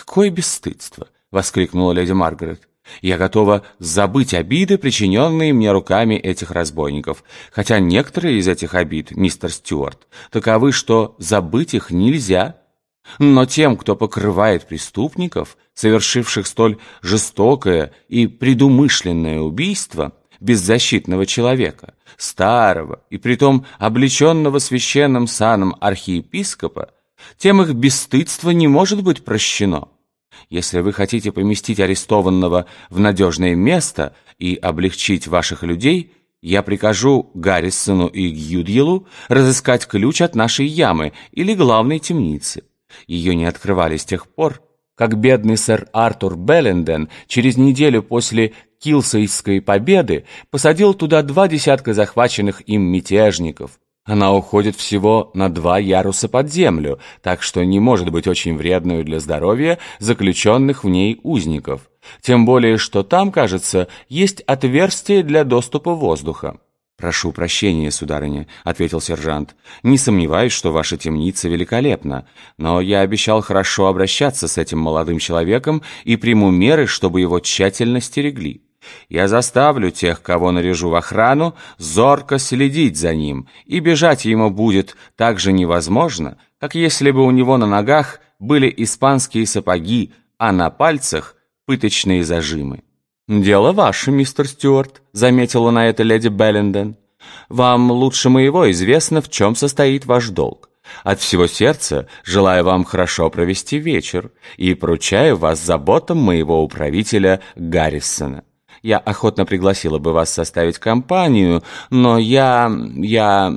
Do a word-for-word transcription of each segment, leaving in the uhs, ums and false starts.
«Какое бесстыдство!» — воскликнула леди Маргарет. «Я готова забыть обиды, причиненные мне руками этих разбойников, хотя некоторые из этих обид, мистер Стюарт, таковы, что забыть их нельзя. Но тем, кто покрывает преступников, совершивших столь жестокое и предумышленное убийство беззащитного человека, старого и притом облеченного священным саном архиепископа, тем их бесстыдство не может быть прощено. Если вы хотите поместить арестованного в надежное место и облегчить ваших людей, я прикажу Гаррисону и Гьюдьелу разыскать ключ от нашей ямы или главной темницы. Ее не открывали с тех пор, как бедный сэр Артур Белленден через неделю после Килсейской победы посадил туда два десятка захваченных им мятежников. Она уходит всего на два яруса под землю, так что не может быть очень вредной для здоровья заключенных в ней узников. Тем более, что там, кажется, есть отверстие для доступа воздуха. «Прошу прощения, сударыня», — ответил сержант. «Не сомневаюсь, что ваша темница великолепна, но я обещал хорошо обращаться с этим молодым человеком и приму меры, чтобы его тщательно стерегли. Я заставлю тех, кого наряжу в охрану, зорко следить за ним, и бежать ему будет так же невозможно, как если бы у него на ногах были испанские сапоги, а на пальцах пыточные зажимы». «Дело ваше, мистер Стюарт», — заметила на это леди Белленден. «Вам лучше моего известно, в чем состоит ваш долг. От всего сердца желаю вам хорошо провести вечер и поручаю вас заботам моего управителя Гаррисона. Я охотно пригласила бы вас составить компанию, но я... я...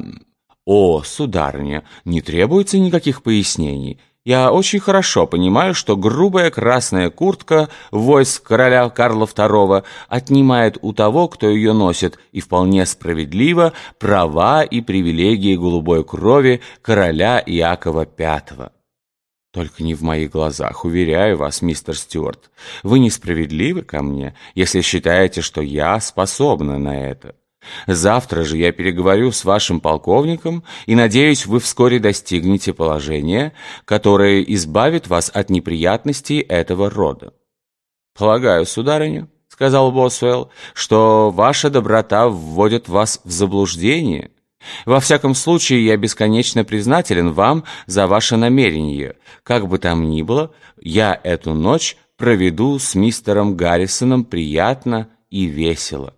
О, сударыня, не требуется никаких пояснений. Я очень хорошо понимаю, что грубая красная куртка войск короля Карла второго отнимает у того, кто ее носит, и вполне справедливо, права и привилегии голубой крови короля Иакова пятого. Только не в моих глазах, уверяю вас, мистер Стюарт. Вы несправедливы ко мне, если считаете, что я способна на это. Завтра же я переговорю с вашим полковником, и, надеюсь, вы вскоре достигнете положения, которое избавит вас от неприятностей этого рода. «Полагаю, сударыня, — сказал Босуэлл, — что ваша доброта вводит вас в заблуждение. Во всяком случае, я бесконечно признателен вам за ваше намерение. Как бы там ни было, я эту ночь проведу с мистером Гаррисоном приятно и весело».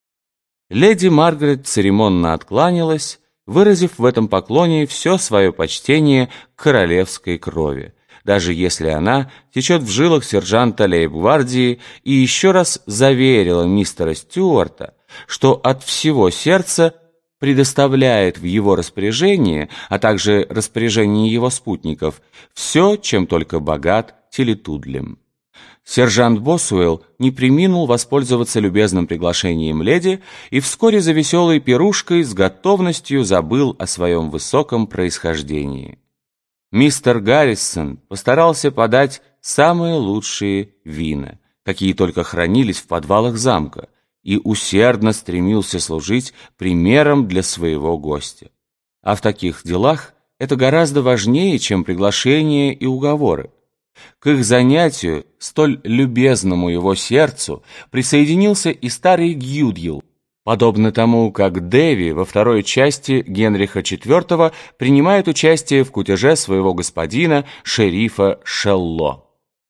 Леди Маргарет церемонно откланялась, выразив в этом поклоне все свое почтение к королевской крови, даже если она течет в жилах сержанта лейб-гвардии, и еще раз заверила мистера Стюарта, что от всего сердца предоставляет в его распоряжение, а также распоряжение его спутников, все, чем только богат Тилетудлем. Сержант Босуэлл не преминул воспользоваться любезным приглашением леди и вскоре за веселой пирушкой с готовностью забыл о своем высоком происхождении. Мистер Гаррисон постарался подать самые лучшие вина, какие только хранились в подвалах замка, и усердно стремился служить примером для своего гостя. А в таких делах это гораздо важнее, чем приглашения и уговоры. К их занятию, столь любезному его сердцу, присоединился и старый Гьюдьел, подобно тому, как Дэви во второй части Генриха четвёртого принимает участие в кутеже своего господина, шерифа Шелло.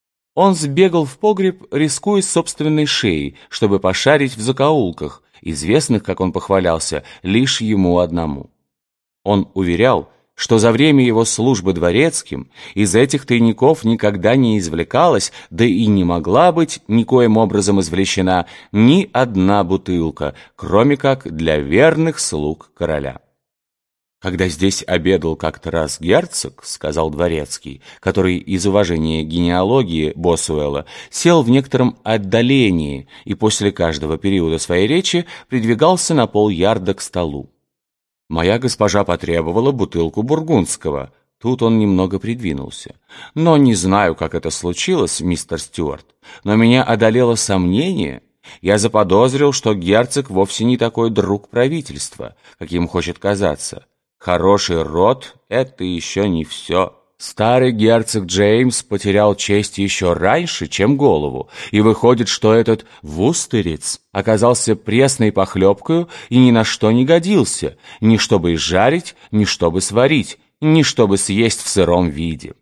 Он сбегал в погреб, рискуя собственной шеей, чтобы пошарить в закоулках, известных, как он похвалялся, лишь ему одному. Он уверял, что за время его службы дворецким из этих тайников никогда не извлекалась, да и не могла быть никоим образом извлечена ни одна бутылка, кроме как для верных слуг короля. «Когда здесь обедал как-то раз герцог, — сказал дворецкий, который из уважения к генеалогии Босуэлла сел в некотором отдалении и после каждого периода своей речи придвигался на полярда к столу. Моя госпожа потребовала бутылку бургундского». Тут он немного придвинулся. «Но не знаю, как это случилось, мистер Стюарт, но меня одолело сомнение. Я заподозрил, что герцог вовсе не такой друг правительства, каким хочет казаться. Хороший род — это еще не все. Старый герцог Джеймс потерял честь еще раньше, чем голову, и выходит, что этот вустерец оказался пресной похлебкою и ни на что не годился, ни чтобы изжарить, ни чтобы сварить, ни чтобы съесть в сыром виде.